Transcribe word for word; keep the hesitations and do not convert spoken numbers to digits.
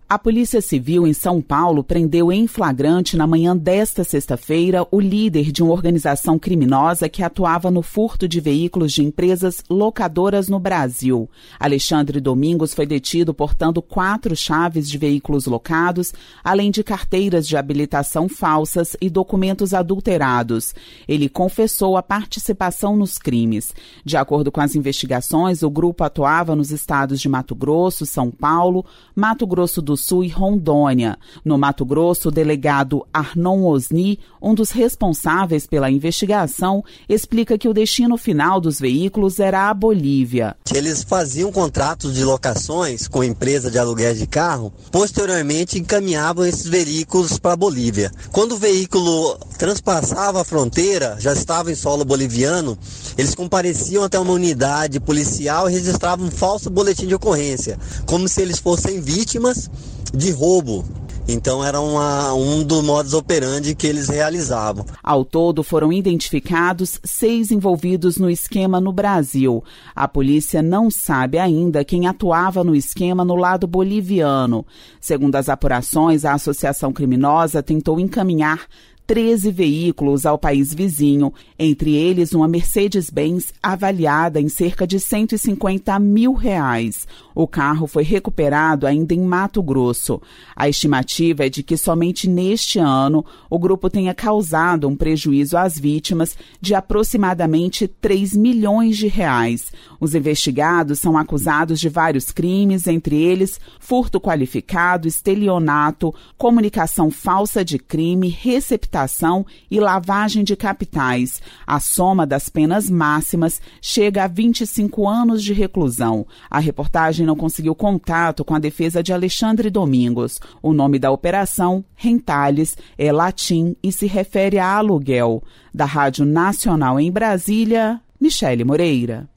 A Polícia Civil em São Paulo prendeu em flagrante na manhã desta sexta-feira o líder de uma organização criminosa que atuava no furto de veículos de empresas locadoras no Brasil. Alexandre Domingos foi detido portando quatro chaves de veículos locados, além de carteiras de habilitação falsas e documentos adulterados. Ele confessou a participação nos crimes. De acordo com as investigações, o grupo atuava nos estados de Mato Grosso, São Paulo, Mato Grosso do Sul e Rondônia. No Mato Grosso, o delegado Arnon Osni, um dos responsáveis pela investigação, explica que o destino final dos veículos era a Bolívia. Eles faziam contratos de locações com empresa de aluguel de carro, posteriormente encaminhavam esses veículos para a Bolívia. Quando o veículo transpassava a fronteira, já estava em solo boliviano, eles compareciam até uma unidade policial e registravam um falso boletim de ocorrência, como se eles fossem vítimas de roubo. Então era uma, um dos modus operandi que eles realizavam. Ao todo foram identificados seis envolvidos no esquema no Brasil. A polícia não sabe ainda quem atuava no esquema no lado boliviano. Segundo as apurações, a associação criminosa tentou encaminhar treze veículos ao país vizinho, entre eles uma Mercedes-Benz avaliada em cerca de cento e cinquenta mil reais. O carro foi recuperado ainda em Mato Grosso. A estimativa é de que somente neste ano o grupo tenha causado um prejuízo às vítimas de aproximadamente três milhões de reais. Os investigados são acusados de vários crimes, entre eles furto qualificado, estelionato, comunicação falsa de crime, receptação e lavagem de capitais. A soma das penas máximas chega a vinte e cinco anos de reclusão. A reportagem não conseguiu contato com a defesa de Alexandre Domingos. O nome da operação, Rentales, é latim e se refere a aluguel. Da Rádio Nacional em Brasília, Michele Moreira.